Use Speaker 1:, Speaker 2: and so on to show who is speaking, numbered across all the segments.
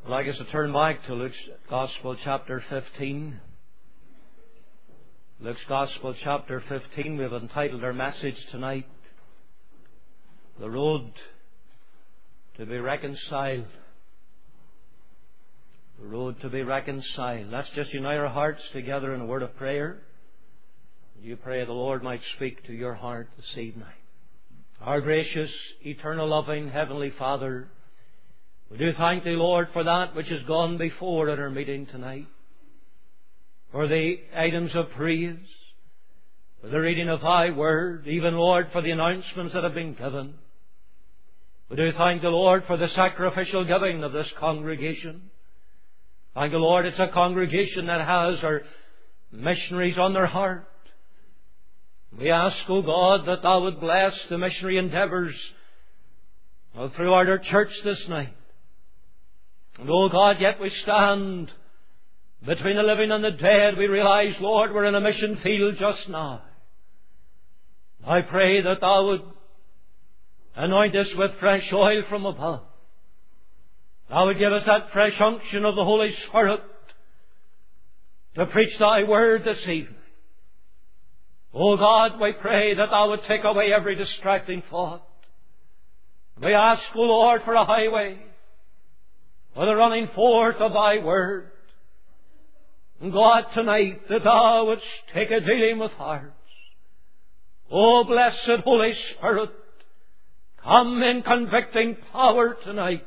Speaker 1: I'd like us to turn back to Luke's Gospel chapter 15. Luke's Gospel chapter 15, we've entitled our message tonight, The Road to be Reconciled. The Road to be Reconciled. Let's just unite our hearts together in a word of prayer. You pray the Lord might speak to your heart this evening. Our gracious, eternal, loving, Heavenly Father, we do thank Thee, Lord, for that which has gone before at our meeting tonight, for the items of praise, for the reading of Thy Word, even, Lord, for the announcements that have been given. We do thank the Lord for the sacrificial giving of this congregation. Thank the Lord, it's a congregation that has our missionaries on their heart. We ask, O God, that Thou would bless the missionary endeavours throughout our church this night. And, O God, yet we stand between the living and the dead. We realize, Lord, we're in a mission field just now. I pray that Thou would anoint us with fresh oil from above. Thou would give us that fresh unction of the Holy Spirit to preach Thy Word this evening. O God, we pray that Thou would take away every distracting thought. We ask, O Lord, for a highway, for the running forth of Thy Word. And God, tonight, that Thou wouldst take a dealing with hearts. O blessed Holy Spirit, come in convicting power tonight.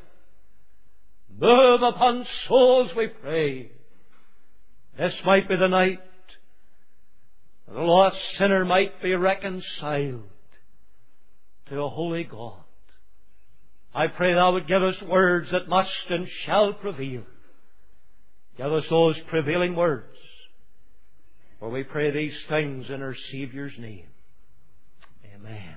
Speaker 1: Move upon souls, we pray. This might be the night the lost sinner might be reconciled to a holy God. I pray Thou would give us words that must and shall prevail. Give us those prevailing words. For we pray these things in our Saviour's name. Amen.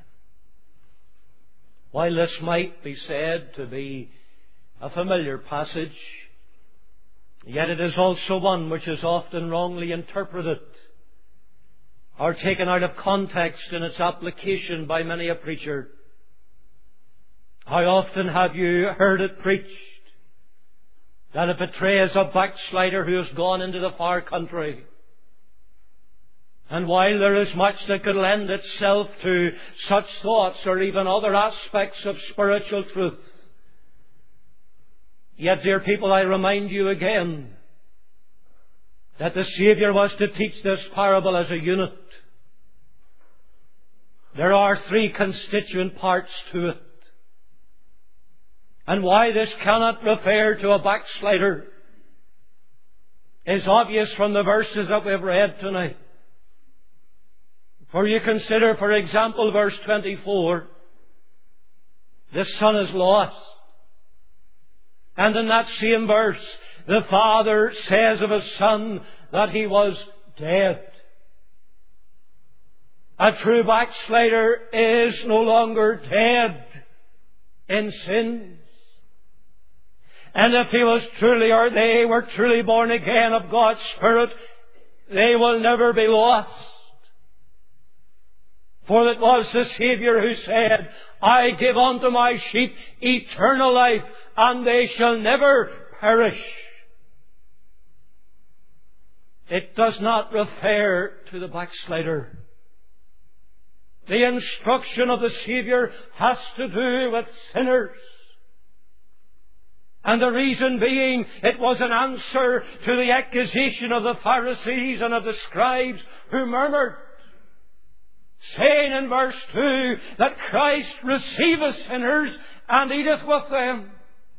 Speaker 1: While this might be said to be a familiar passage, yet it is also one which is often wrongly interpreted or taken out of context in its application by many a preacher. How often have you heard it preached that it betrays a backslider who has gone into the far country? And while there is much that could lend itself to such thoughts or even other aspects of spiritual truth, yet, dear people, I remind you again that the Saviour was to teach this parable as a unit. There are three constituent parts to it. And why this cannot refer to a backslider is obvious from the verses that we've read tonight. For you consider, for example, verse 24, the son is lost. And in that same verse, the father says of his son that he was dead. A true backslider is no longer dead in sins. And if he was truly, or they were truly born again of God's Spirit, they will never be lost. For it was the Saviour who said, I give unto my sheep eternal life, and they shall never perish. It does not refer to the backslider. The instruction of the Saviour has to do with sinners. And the reason being, it was an answer to the accusation of the Pharisees and of the scribes who murmured, saying in verse 2 that Christ receiveth sinners and eateth with them.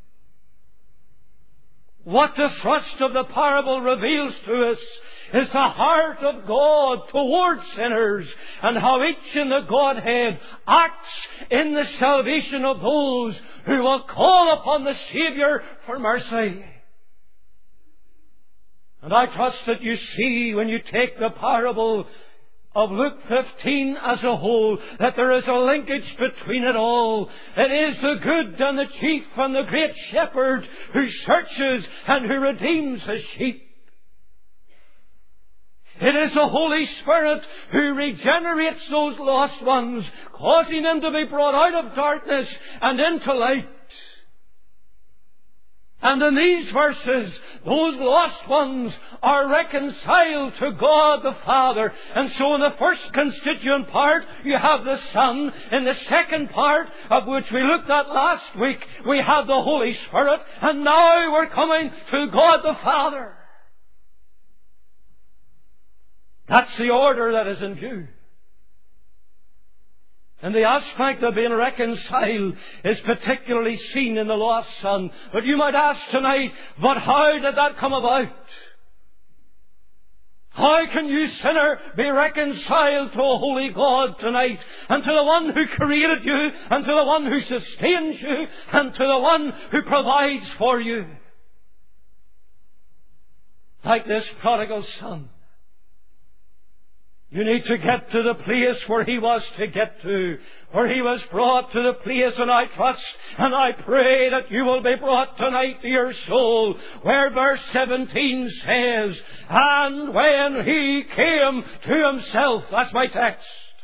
Speaker 1: What the thrust of the parable reveals to us is the heart of God towards sinners, and how each in the Godhead acts in the salvation of those who will call upon the Saviour for mercy. And I trust that you see, when you take the parable of Luke 15 as a whole, that there is a linkage between it all. It is the good and the chief and the great shepherd who searches and who redeems his sheep. It is the Holy Spirit who regenerates those lost ones, causing them to be brought out of darkness and into light. And in these verses, those lost ones are reconciled to God the Father. And so in the first constituent part, you have the Son. In the second part, of which we looked at last week, we have the Holy Spirit. And now we're coming to God the Father. That's the order that is in view. And the aspect of being reconciled is particularly seen in the lost son. But you might ask tonight, but how did that come about? How can you, sinner, be reconciled to a holy God tonight, and to the one who created you, and to the one who sustains you, and to the one who provides for you? Like this prodigal son. You need to get to the place where he was to get to, where he was brought to the place, and I trust and I pray that you will be brought tonight to your soul, where verse 17 says, and when he came to himself, that's my text,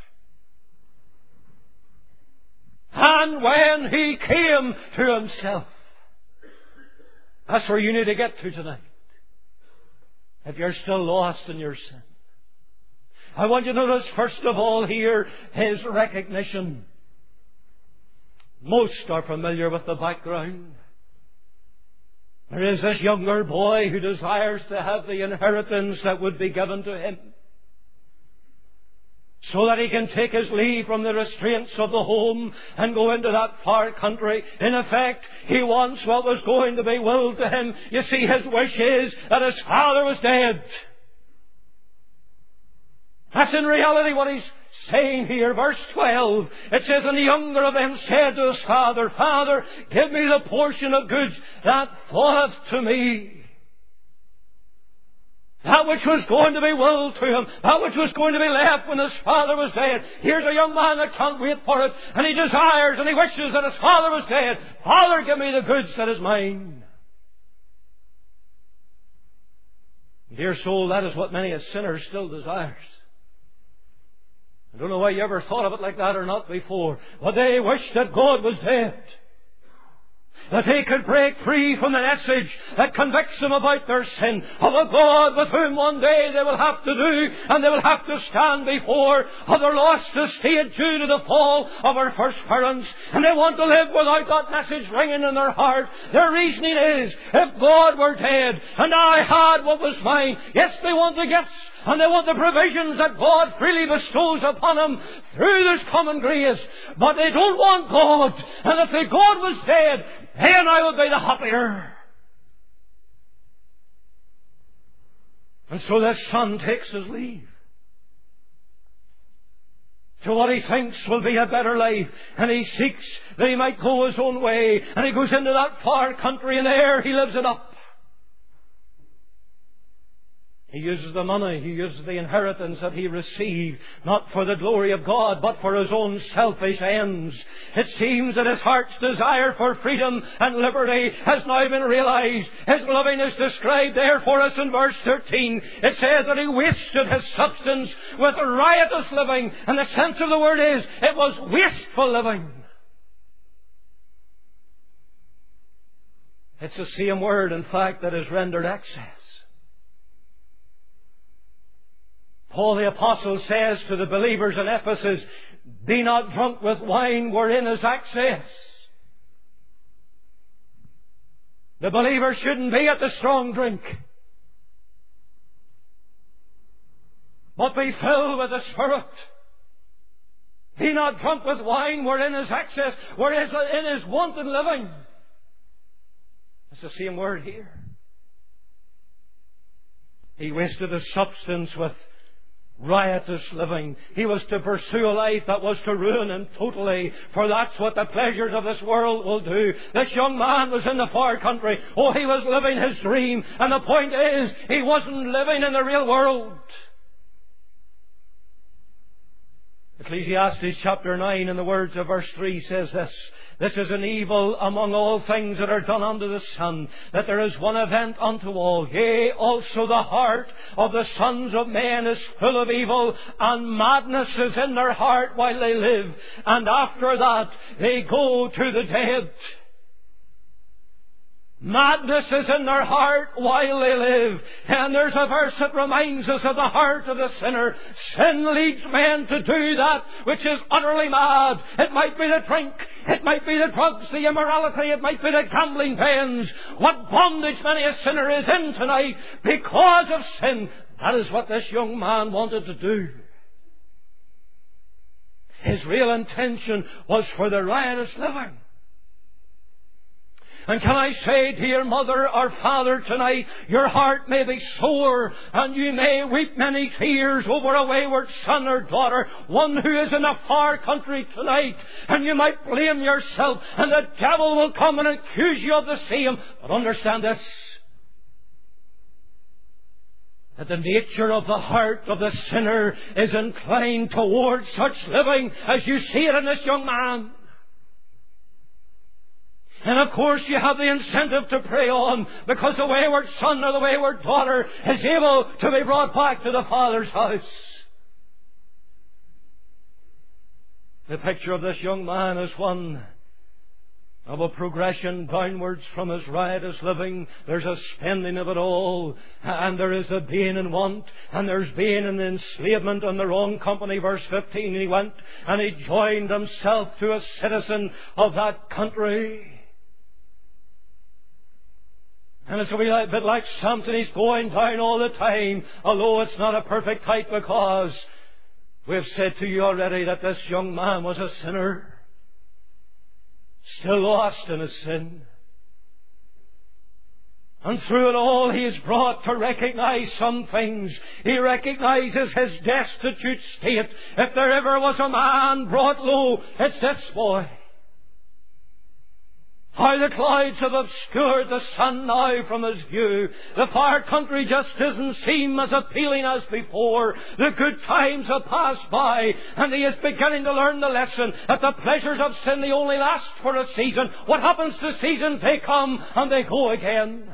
Speaker 1: and when he came to himself, that's where you need to get to tonight, if you're still lost in your sin. I want you to notice, first of all, here, his recognition. Most are familiar with the background. There is this younger boy who desires to have the inheritance that would be given to him, so that he can take his leave from the restraints of the home and go into that far country. In effect, he wants what was going to be willed to him. You see, his wish is that his father was dead. That's in reality what he's saying here. Verse 12, it says, and the younger of them said to his father, Father, give me the portion of goods that falleth to me. That which was going to be willed to him, that which was going to be left when his father was dead. Here's a young man that can't wait for it, and he desires and he wishes that his father was dead. Father, give me the goods that is mine. Dear soul, that is what many a sinner still desires. I don't know why you ever thought of it like that or not before, but they wish that God was dead, that they could break free from the message that convicts them about their sin, of a God with whom one day they will have to do, and they will have to stand before, of their lost estate due to the fall of our first parents, and they want to live without that message ringing in their heart. Their reasoning is, if God were dead, and I had what was mine, yes, they want the gifts, and they want the provisions that God freely bestows upon them through this common grace. But they don't want God. And if the God was dead, then I would be the happier. And so this son takes his leave to what he thinks will be a better life. And he seeks that he might go his own way. And he goes into that far country, and there he lives it up. He uses the money, he uses the inheritance that he received, not for the glory of God, but for his own selfish ends. It seems that his heart's desire for freedom and liberty has now been realized. His living is described there for us in verse 13. It says that he wasted his substance with riotous living. And the sense of the word is, it was wasteful living. It's the same word, in fact, that is rendered excess. Paul the Apostle says to the believers in Ephesus, be not drunk with wine wherein is excess. The believer shouldn't be at the strong drink, but be filled with the Spirit. Be not drunk with wine wherein is excess, wherein is wanton living. It's the same word here. He wasted his substance with riotous living. He was to pursue a life that was to ruin him totally, for that's what the pleasures of this world will do. This young man was in the far country. Oh, he was living his dream, and the point is, he wasn't living in the real world. Ecclesiastes chapter 9 in the words of verse 3 says this, this is an evil among all things that are done under the sun, that there is one event unto all. Yea, also the heart of the sons of men is full of evil, and madness is in their heart while they live, and after that they go to the dead. Madness is in their heart while they live. And there's a verse that reminds us of the heart of the sinner. Sin leads men to do that which is utterly mad. It might be the drink. It might be the drugs, the immorality. It might be the gambling dens. What bondage many a sinner is in tonight because of sin. That is what this young man wanted to do. His real intention was for the riotous living. And can I say, dear mother or father, tonight, your heart may be sore and you may weep many tears over a wayward son or daughter, one who is in a far country tonight, and you might blame yourself, and the devil will come and accuse you of the same. But understand this, that the nature of the heart of the sinner is inclined towards such living as you see it in this young man. And of course you have the incentive to pray on, because the wayward son or the wayward daughter is able to be brought back to the Father's house. The picture of this young man is one of a progression downwards from his riotous living. There's a spending of it all, and there is a being in want, and there's being in enslavement in the wrong company. Verse 15, he went and he joined himself to a citizen of that country. And it's a wee bit like Samson. He's going down all the time, although it's not a perfect type, because we've said to you already that this young man was a sinner, still lost in his sin. And through it all he is brought to recognize some things. He recognizes his destitute state. If there ever was a man brought low, it's this boy. How the clouds have obscured the sun now from his view. The far country just doesn't seem as appealing as before. The good times have passed by, and he is beginning to learn the lesson that the pleasures of sin, they only last for a season. What happens to seasons? They come and they go again.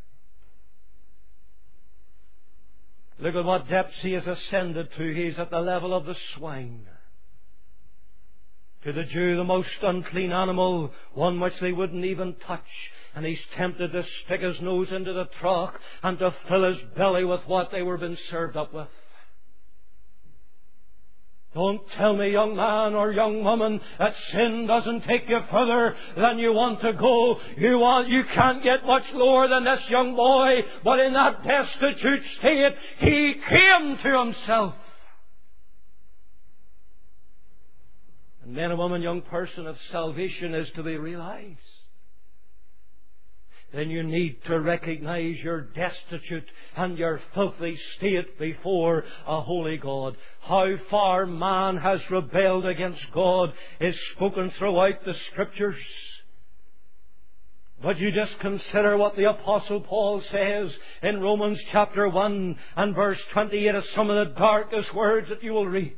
Speaker 1: Look at what depths he has ascended to. He's at the level of the swine. To the Jew, the most unclean animal, one which they wouldn't even touch. And he's tempted to stick his nose into the trough and to fill his belly with what they were being served up with. Don't tell me, young man or young woman, that sin doesn't take you further than you want to go. You can't get much lower than this young boy, but in that destitute state, he came to himself. And man and woman, young person, if salvation is to be realized, then you need to recognize your destitute and your filthy state before a holy God. How far man has rebelled against God is spoken throughout the Scriptures. But you just consider what the Apostle Paul says in Romans chapter 1 and verse 28 is some of the darkest words that you will read.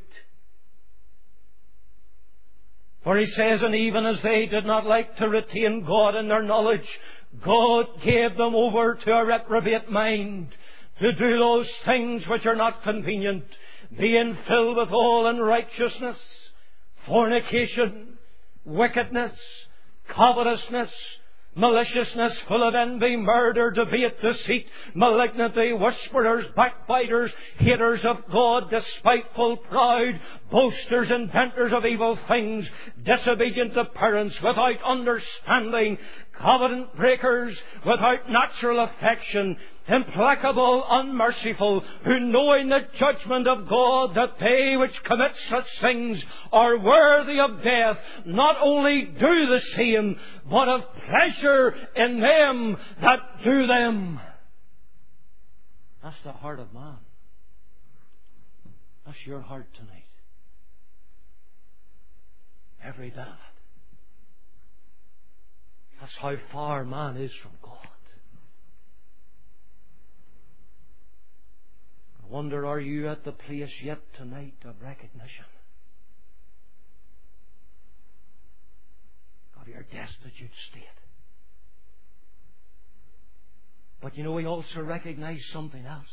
Speaker 1: For he says, and even as they did not like to retain God in their knowledge, God gave them over to a reprobate mind to do those things which are not convenient, being filled with all unrighteousness, fornication, wickedness, covetousness, maliciousness, full of envy, murder, debate, deceit, malignity, whisperers, backbiters, haters of God, despiteful, proud, boasters, inventors of evil things, disobedient to parents, without understanding, covenant breakers, without natural affection, implacable, unmerciful, who knowing the judgment of God, that they which commit such things are worthy of death, not only do the same, but have pleasure in them that do them. That's the heart of man. That's your heart tonight. Every bit of it. That's how far man is from God. I wonder, are you at the place yet tonight of recognition of your destitute state? But you know, we also recognize something else.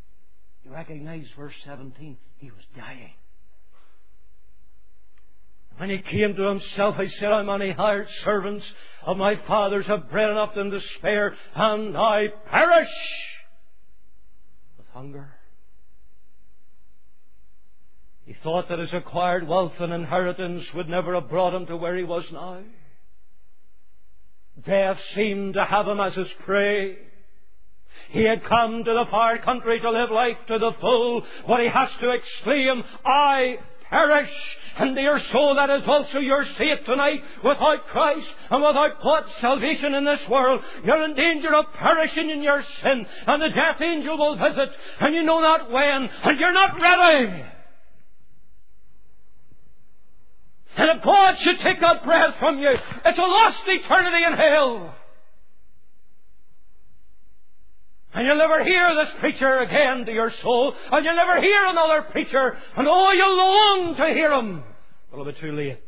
Speaker 1: You recognize verse 17. He was dying. When he came to himself, he said, how many hired servants of my father's have bread enough and to spare, and I perish with hunger. He thought that his acquired wealth and inheritance would never have brought him to where he was now. Death seemed to have him as his prey. He had come to the far country to live life to the full, but he has to exclaim, I perish. And dear soul, that is also your state tonight. Without Christ and without God's salvation in this world, you're in danger of perishing in your sin, and the death angel will visit, and you know not when, and you're not ready. And if God should take that breath from you, it's a lost eternity in hell. And you'll never hear this preacher again to your soul, and you'll never hear another preacher, and oh, you'll long to hear him, but it'll be too late.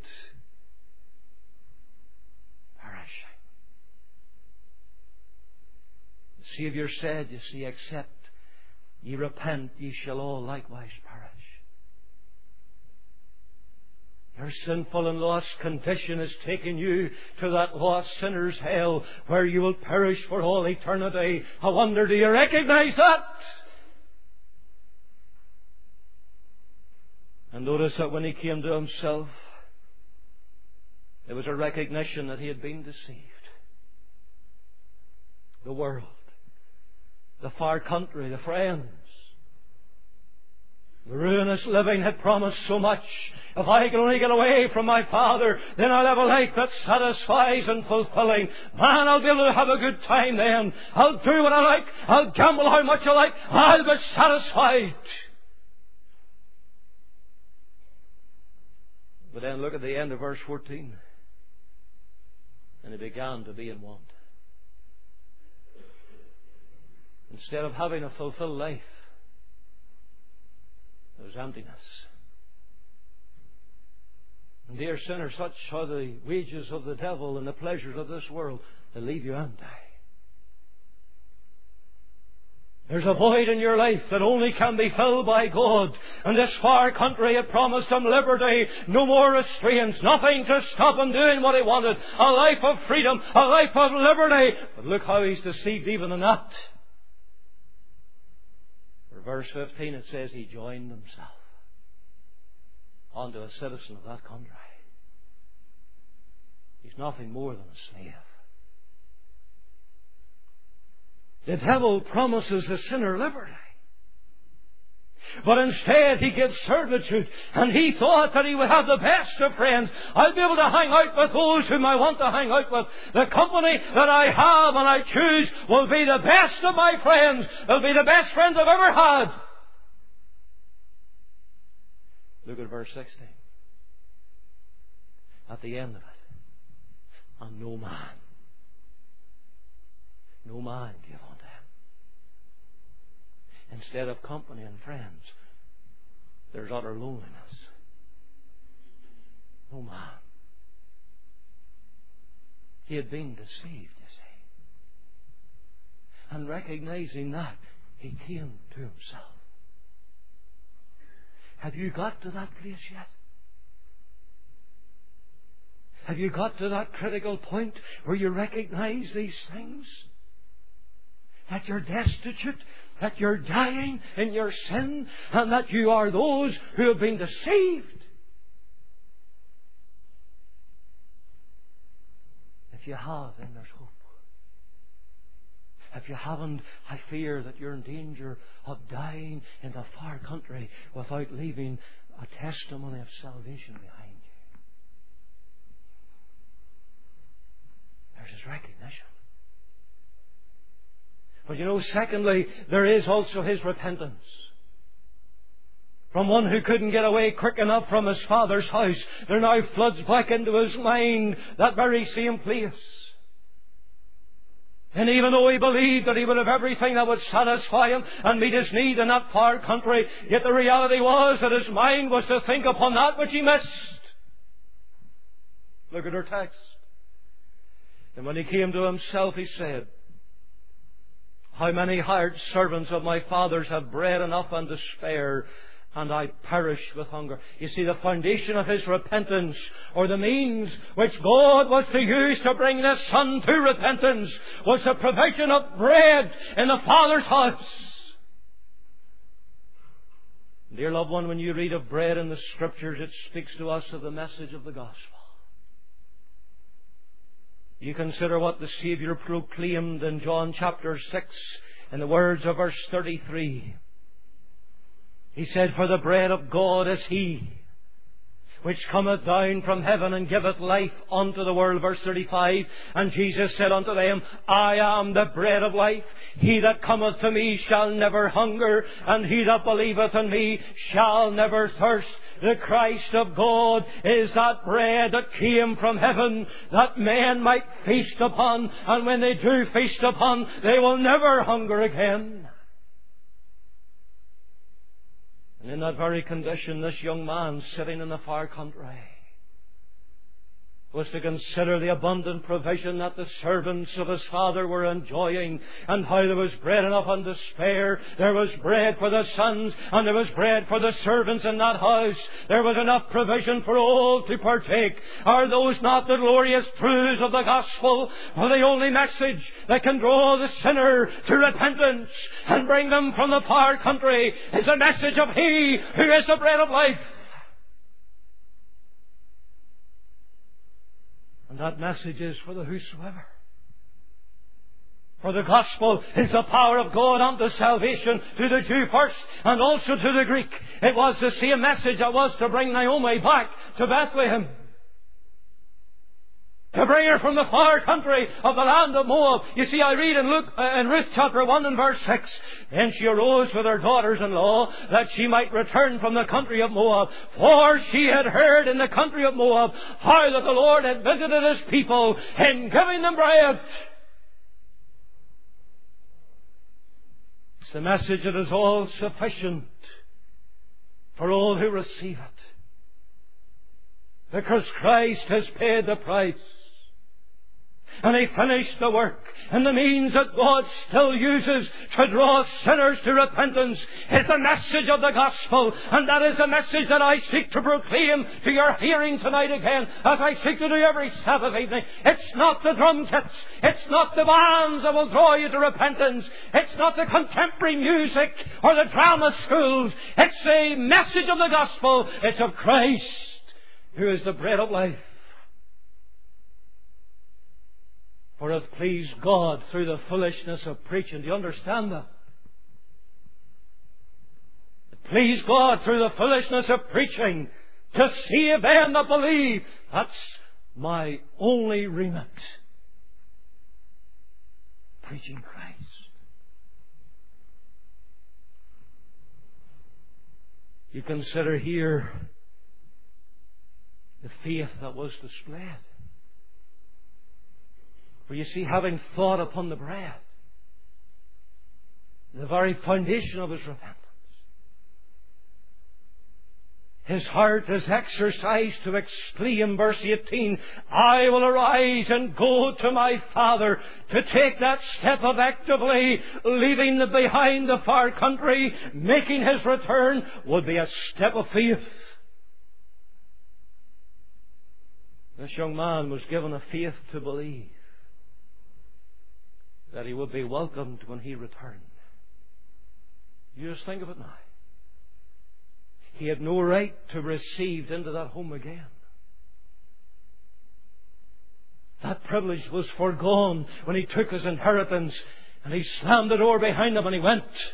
Speaker 1: Perishing. The Saviour said, you see, except ye repent, ye shall all likewise perish. Your sinful and lost condition is taking you to that lost sinner's hell where you will perish for all eternity. I wonder, do you recognize that? And notice that when he came to himself, there was a recognition that he had been deceived. The world, the far country, the friends, the ruinous living had promised so much. If I can only get away from my Father, then I'll have a life that satisfies and fulfilling. Man, I'll be able to have a good time then. I'll do what I like. I'll gamble how much I like. I'll be satisfied. But then look at the end of verse 14. And he began to be in want. Instead of having a fulfilled life, there was emptiness. And dear sinner, such are the wages of the devil and the pleasures of this world. They leave you empty. There's a void in your life that only can be filled by God. And this far country had promised him liberty, no more restraints, nothing to stop him doing what he wanted. A life of freedom, a life of liberty. But look how he's deceived even in that. For verse 15 it says he joined himself onto a citizen of that country. He's nothing more than a slave. The devil promises the sinner liberty. But instead he gives servitude, and he thought that he would have the best of friends. I'll be able to hang out with those whom I want to hang out with. The company that I have and I choose will be the best of my friends. They'll be the best friends I've ever had. Look at verse 16. At the end of it. And no man gave unto him. Instead of company and friends, there's utter loneliness. No man. He had been deceived, you see. And recognizing that, he came to himself. Have you got to that place yet? Have you got to that critical point where you recognize these things? That you're destitute, that you're dying in your sin, and that you are those who have been deceived. If you have, then there's hope. If you haven't, I fear that you're in danger of dying in the far country without leaving a testimony of salvation behind you. There's his recognition. But you know, secondly, there is also his repentance. From one who couldn't get away quick enough from his father's house, there now floods back into his mind that very same place. And even though he believed that he would have everything that would satisfy him and meet his need in that far country, yet the reality was that his mind was to think upon that which he missed. Look at our text. And when he came to himself, he said, how many hired servants of my father's have bread enough and to spare, and I perish with hunger. You see, the foundation of his repentance, or the means which God was to use to bring this son to repentance, was the provision of bread in the Father's house. Dear loved one, when you read of bread in the Scriptures, it speaks to us of the message of the gospel. You consider what the Saviour proclaimed in John chapter 6 in the words of verse 33. He said, "For the bread of God is He, which cometh down from heaven and giveth life unto the world." Verse 35, "And Jesus said unto them, I am the bread of life. He that cometh to me shall never hunger, and he that believeth in me shall never thirst." The Christ of God is that bread that came from heaven, that men might feast upon, and when they do feast upon, they will never hunger again. And in that very condition, this young man sitting in the far country was to consider the abundant provision that the servants of his father were enjoying, and how there was bread enough and to spare. There was bread for the sons, and there was bread for the servants in that house. There was enough provision for all to partake. Are those not the glorious truths of the gospel? For the only message that can draw the sinner to repentance and bring them from the far country is the message of He who is the bread of life. And that message is for the whosoever. For the gospel is the power of God unto salvation to the Jew first, and also to the Greek. It was the same message that was to bring Naomi back to Bethlehem, to bring her from the far country of the land of Moab. You see, I read in Ruth chapter 1 and verse 6, "Then she arose with her daughters-in-law, that she might return from the country of Moab. For she had heard in the country of Moab how that the Lord had visited His people in giving them bread." It's the message that is all sufficient for all who receive it, because Christ has paid the price. And He finished the work. And the means that God still uses to draw sinners to repentance is the message of the gospel. And that is the message that I seek to proclaim to your hearing tonight again, as I seek to do every Sabbath evening. It's not the drum kits. It's not the bands that will draw you to repentance. It's not the contemporary music or the drama schools. It's the message of the gospel. It's of Christ, who is the bread of life. For it pleased God through the foolishness of preaching. Do you understand that? It pleased God through the foolishness of preaching to save them that believe. That's my only remit. Preaching Christ. You consider here the faith that was displayed. For you see, having thought upon the bread, the very foundation of his repentance, his heart is exercised to exclaim, verse 18, "I will arise and go to my Father." To take that step effectively, leaving behind the far country, making his return, would be a step of faith. This young man was given a faith to believe that he would be welcomed when he returned. You just think of it now. He had no right to be received into that home again. That privilege was foregone when he took his inheritance and he slammed the door behind him and he went.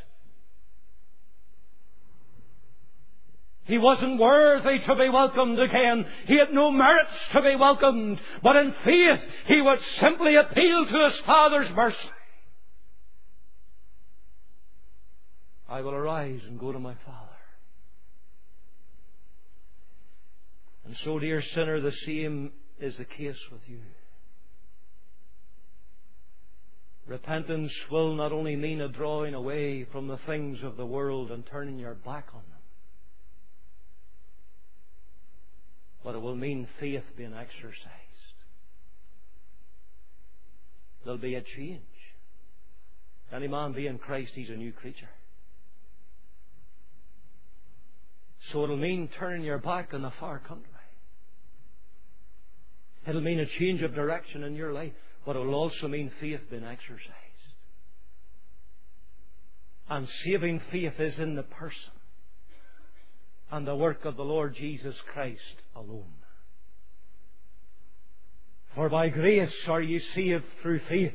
Speaker 1: He wasn't worthy to be welcomed again. He had no merits to be welcomed. But in faith, he would simply appeal to his Father's mercy. "I will arise and go to my Father." And so, dear sinner, the same is the case with you. Repentance will not only mean a drawing away from the things of the world and turning your back on them, but it will mean faith being exercised. There'll be a change. Any man be in Christ, he's a new creature. So it'll mean turning your back on the far country. It'll mean a change of direction in your life, but it'll also mean faith being exercised. And saving faith is in the person and the work of the Lord Jesus Christ alone. For by grace are ye saved through faith.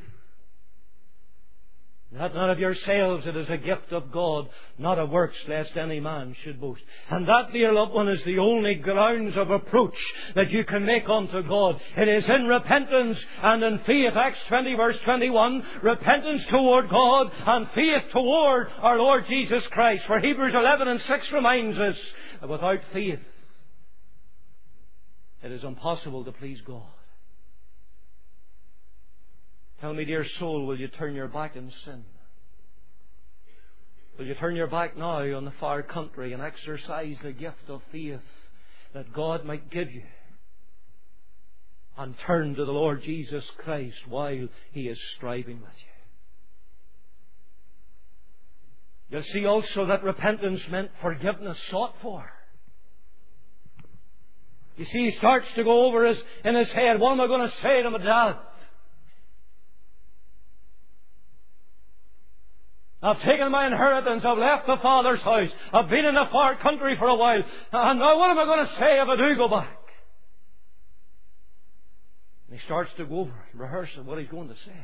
Speaker 1: That not of yourselves, it is a gift of God, not of works, lest any man should boast. And that, dear loved one, is the only grounds of approach that you can make unto God. It is in repentance and in faith. Acts 20 verse 21, repentance toward God and faith toward our Lord Jesus Christ. For Hebrews 11 and 6 reminds us that without faith, it is impossible to please God. Tell me, dear soul, will you turn your back in sin? Will you turn your back now on the far country and exercise the gift of faith that God might give you? And turn to the Lord Jesus Christ while He is striving with you. You'll see also that repentance meant forgiveness sought for. You see, he starts to go over in his head, what am I going to say to my dad? I've taken my inheritance. I've left the Father's house. I've been in a far country for a while. And now what am I going to say if I do go back? And he starts to go over and rehearse what he's going to say.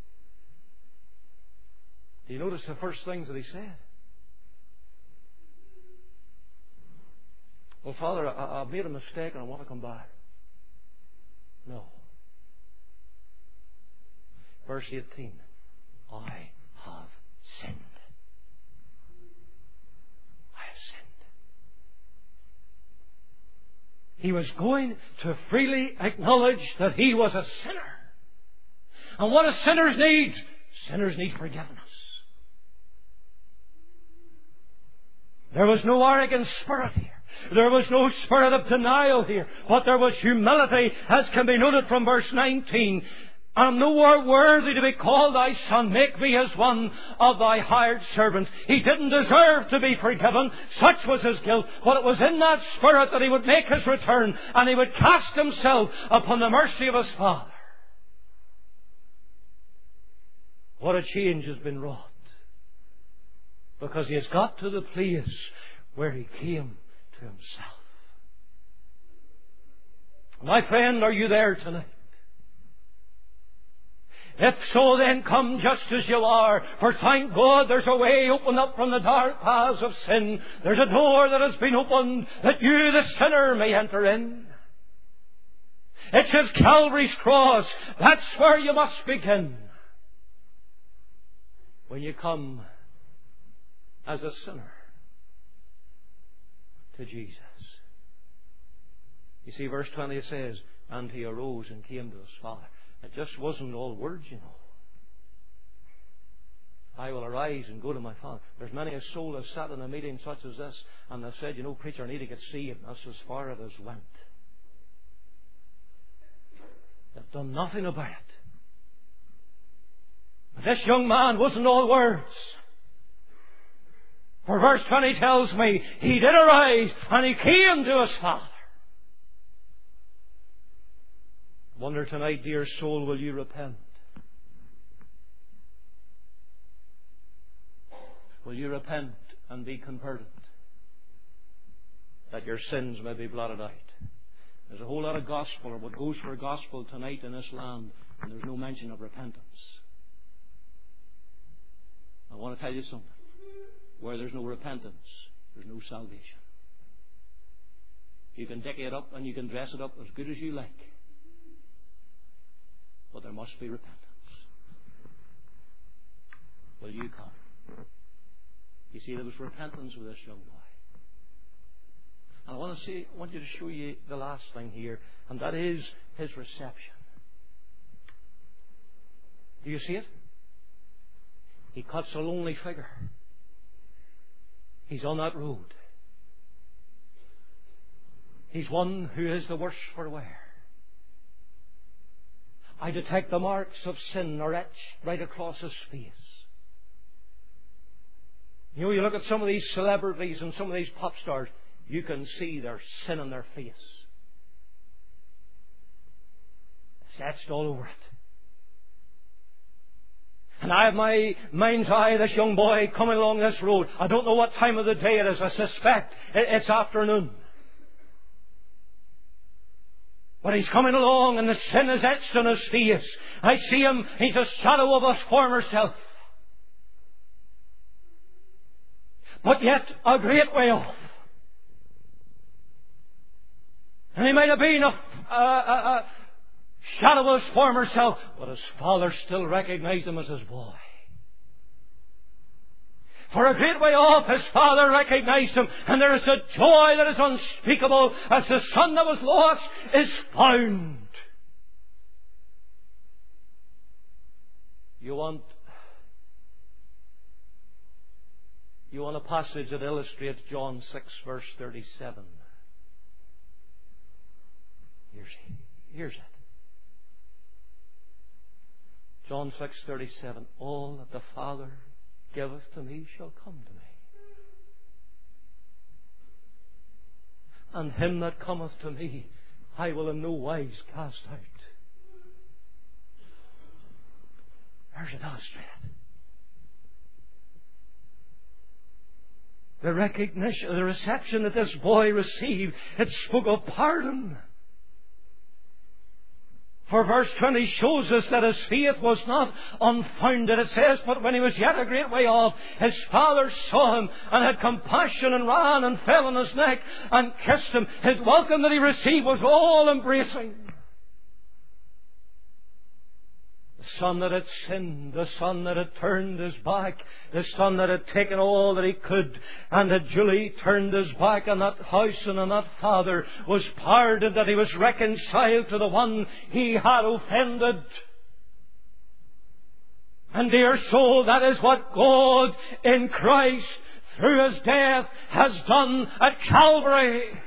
Speaker 1: Do you notice the first things that he said? Well, Father, I've made a mistake and I want to come back. No. Verse 18. I have sinned. I have sinned. He was going to freely acknowledge that he was a sinner. And what do sinners need? Sinners need forgiveness. There was no arrogant spirit here. There was no spirit of denial here. But there was humility, as can be noted from verse 19. I am no more worthy to be called thy son. Make me as one of thy hired servants. He didn't deserve to be forgiven. Such was his guilt. But it was in that spirit that he would make his return, and he would cast himself upon the mercy of his Father. What a change has been wrought. Because he has got to the place where he came to himself. My friend, are you there tonight? If so, then come just as you are. For thank God there's a way opened up from the dark paths of sin. There's a door that has been opened that you, the sinner, may enter in. It says Calvary's cross. That's where you must begin. When you come as a sinner to Jesus. You see, verse 20 says, and he arose and came to his Father. It just wasn't all words, you know. I will arise and go to my Father. There's many a soul that sat in a meeting such as this, and they said, you know, preacher, I need to get saved. That's as far as it went. They've done nothing about it. But this young man wasn't all words. For verse 20 tells me, he did arise and he came to his Father. Wonder tonight, dear soul, will you repent? Will you repent and be converted? That your sins may be blotted out. There's a whole lot of gospel, or what goes for gospel tonight in this land, and there's no mention of repentance. I want to tell you something. Where there's no repentance, there's no salvation. You can deck it up and you can dress it up as good as you like. But there must be repentance. Will you come? You see, there was repentance with this young boy. And I want you to show you the last thing here, and that is his reception. Do you see it? He cuts a lonely figure. He's on that road. He's one who is the worse for wear. I detect the marks of sin are etched right across his face. You know, you look at some of these celebrities and some of these pop stars, you can see their sin in their face. It's etched all over it. And I have my mind's eye, this young boy coming along this road. I don't know what time of the day it is. I suspect it's afternoon. But he's coming along and the sin is etched on his face. I see him, he's a shadow of his former self. But yet a great way off. And he might have been a shadow of his former self, but his father still recognized him as his boy. For a great way off, his father recognized him, and there is a joy that is unspeakable as the son that was lost is found. You want a passage that illustrates John 6, verse 37. Here's it. John 6:37. All that the Father giveth to me shall come to me. And him that cometh to me, I will in no wise cast out. There's it illustrated. The recognition, the reception that this boy received, it spoke of pardon. For verse 20 shows us that his faith was not unfounded. It says, but when he was yet a great way off, his father saw him and had compassion and ran and fell on his neck and kissed him. His welcome that he received was all embracing. The son that had sinned, the son that had turned his back, the son that had taken all that he could and had duly turned his back on that house and on that father, was pardoned, that he was reconciled to the one he had offended. And dear soul, that is what God in Christ through his death has done at Calvary.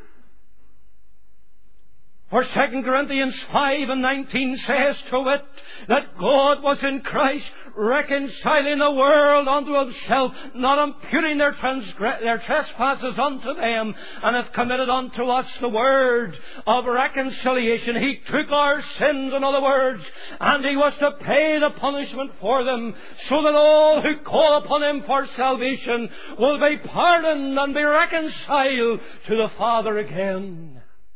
Speaker 1: For 2 Corinthians 5:19 says to it that God was in Christ reconciling the world unto himself, not imputing their trespasses unto them, and hath committed unto us the word of reconciliation. He took our sins, in other words, and he was to pay the punishment for them, so that all who call upon him for salvation will be pardoned and be reconciled to the Father again.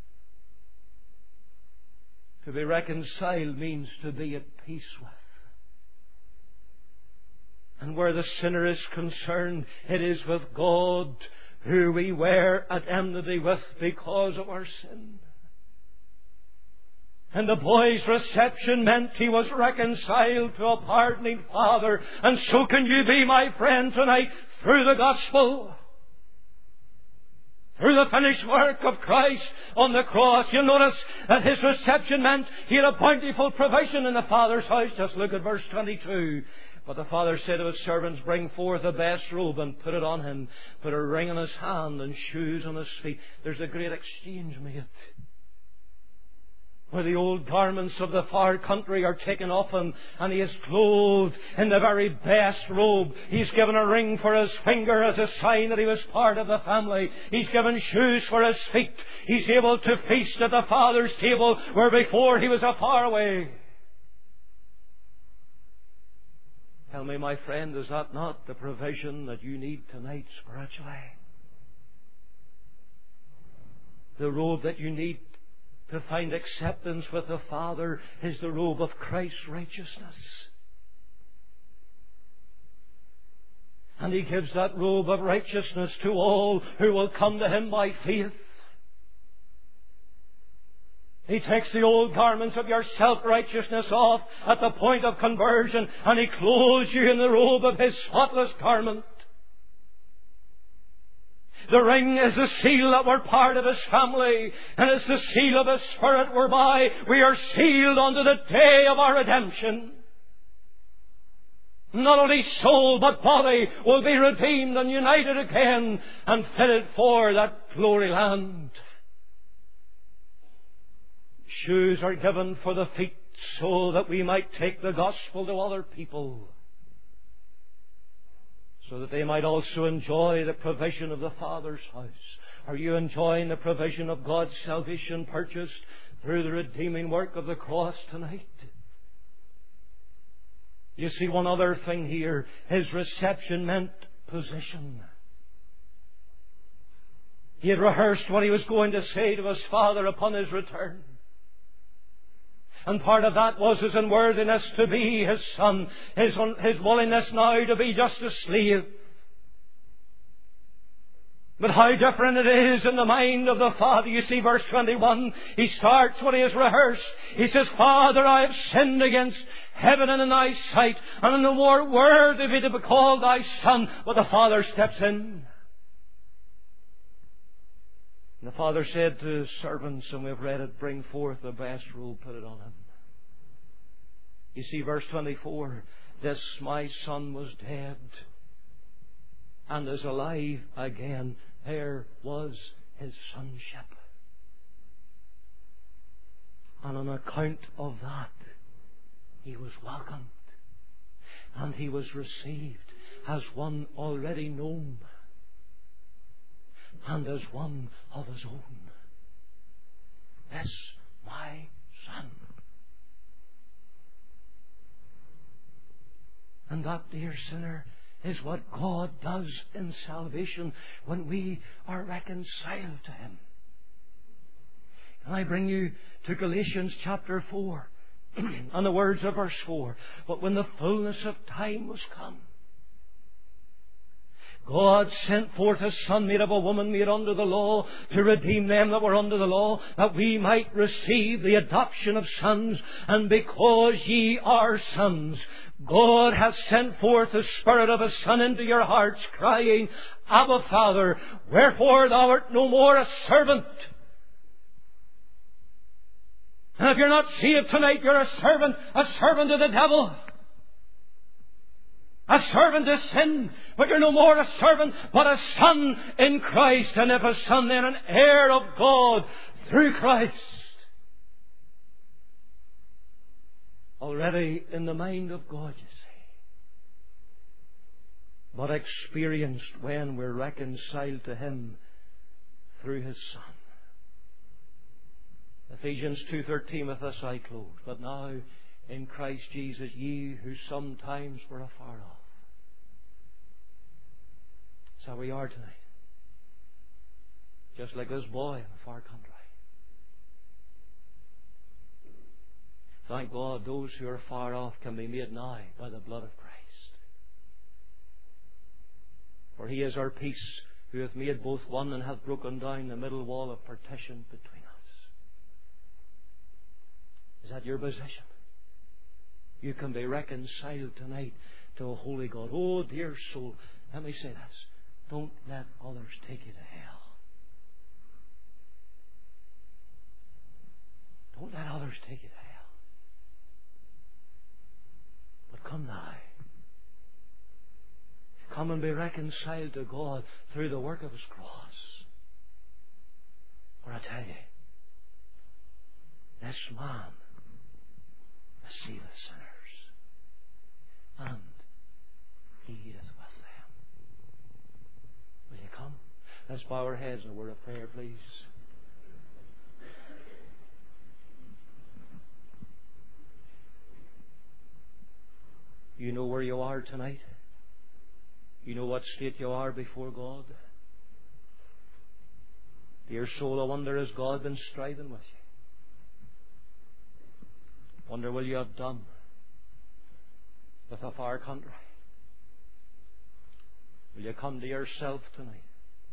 Speaker 1: To be reconciled means to be at peace with. And where the sinner is concerned, it is with God, who we were at enmity with because of our sin. And the boy's reception meant he was reconciled to a pardoning Father. And so can you be, my friend, tonight, through the gospel. Through the finished work of Christ on the cross. You'll notice that his reception meant he had a bountiful provision in the Father's house. Just look at verse 22. But the Father said to his servants, bring forth the best robe and put it on him. Put a ring on his hand and shoes on his feet. There's a great exchange made, where the old garments of the far country are taken off him, and he is clothed in the very best robe. He's given a ring for his finger as a sign that he was part of the family. He's given shoes for his feet. He's able to feast at the Father's table, where before he was afar away. Tell me, my friend, is that not the provision that you need tonight spiritually? The robe that you need to find acceptance with the Father is the robe of Christ's righteousness. And he gives that robe of righteousness to all who will come to him by faith. He takes the old garments of your self-righteousness off at the point of conversion, and he clothes you in the robe of his spotless garment. The ring is the seal that we're part of his family, and it's the seal of his Spirit whereby we are sealed unto the day of our redemption. Not only soul but body will be redeemed and united again and fitted for that glory land. Shoes are given for the feet so that we might take the gospel to other people, so that they might also enjoy the provision of the Father's house. Are you enjoying the provision of God's salvation purchased through the redeeming work of the cross tonight? You see, one other thing here. His reception meant position. He had rehearsed what he was going to say to his Father upon his return. And part of that was his unworthiness to be his son, his willingness now to be just a slave. But how different it is in the mind of the Father. You see, verse 21, he starts what he has rehearsed. He says, Father, I have sinned against heaven and in thy sight, and am no more worthy to be called thy son. But the Father steps in. And the Father said to his servants, and we've read it, bring forth the best robe, put it on him. You see, verse 24, this my son was dead and is alive again. There was his sonship. And on account of that, he was welcomed. And he was received as one already known and as one of his own. This my son. And that, dear sinner, is what God does in salvation when we are reconciled to Him. And I bring you to Galatians chapter 4 and the words of verse 4. But when the fullness of time was come, God sent forth His Son, made of a woman, made under the law, to redeem them that were under the law, that we might receive the adoption of sons. And because ye are sons, God hath sent forth the Spirit of His Son into your hearts, crying, Abba, Father. Wherefore thou art no more a servant. And if you're not saved tonight, you're a servant of the devil. A servant to sin, but you're no more a servant, but a son in Christ. And if a son, then an heir of God through Christ. Already in the mind of God, you see. But experienced when we're reconciled to Him through His Son. Ephesians 2:13, with this I close. But now in Christ Jesus, ye who sometimes were afar off. That's how we are tonight. Just like this boy in a far country. Thank God, those who are far off can be made nigh by the blood of Christ. For He is our peace, who hath made both one and hath broken down the middle wall of partition between us. Is that your position? You can be reconciled tonight to a holy God. Oh, dear soul, let me say this. Don't let others take you to hell. Don't let others take you to hell. But come now. Come and be reconciled to God through the work of His cross. For I tell you, this man receiveth sinners, and He eateth with them. Will you come? Let's bow our heads in a word of prayer, please. You know where you are tonight. You know what state you are before God. Dear soul, I wonder, has God been striving with you? Wonder, will you have done with a far country? Will you come to yourself tonight?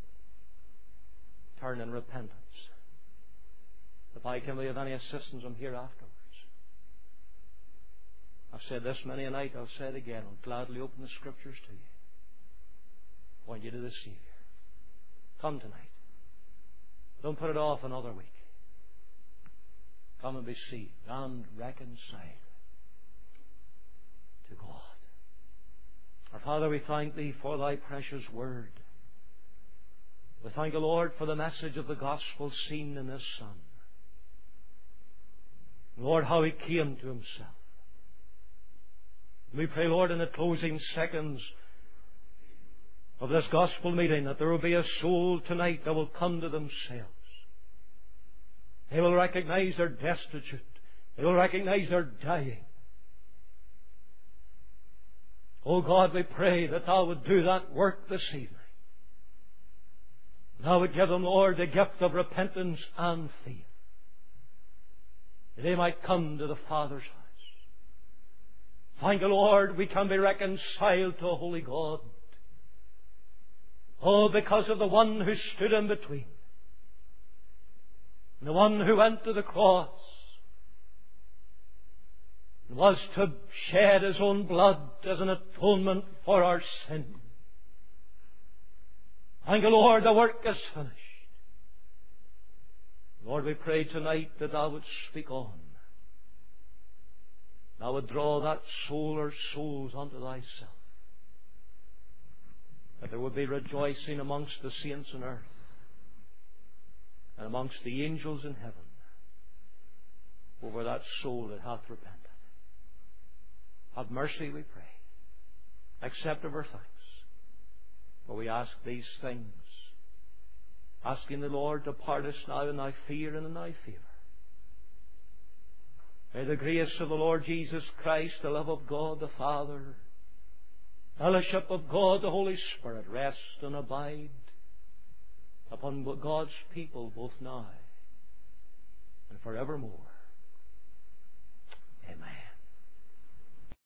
Speaker 1: Turn in repentance. If I can be of any assistance, I'm here afterwards. I've said this many a night, I'll say it again. I'll gladly open the Scriptures to you. Point you to the Savior. Come tonight. Don't put it off another week. Come and be saved and reconciled to God. Our Father, we thank Thee for Thy precious Word. We thank You, Lord, for the message of the gospel seen in this Son. Lord, how He came to Himself. We pray, Lord, in the closing seconds of this gospel meeting, that there will be a soul tonight that will come to themselves. They will recognize their destitute. They will recognize their dying. Oh God, we pray that Thou would do that work this evening. Thou would give them, Lord, the gift of repentance and faith, that they might come to the Father's house. Thank you, Lord, we can be reconciled to a holy God. Oh, because of the one who stood in between, the one who went to the cross and was to shed His own blood as an atonement for our sin. Thank you, Lord, the work is finished. Lord, we pray tonight that Thou would speak on. Thou would draw that soul or souls unto Thyself. That there would be rejoicing amongst the saints on earth and amongst the angels in heaven over that soul that hath repented. Have mercy, we pray. Accept of our thanks. For we ask these things, asking the Lord to part us now in Thy fear and in Thy favour. May the grace of the Lord Jesus Christ, the love of God the Father, fellowship of God the Holy Spirit rest and abide upon God's people both now and forevermore. Amen.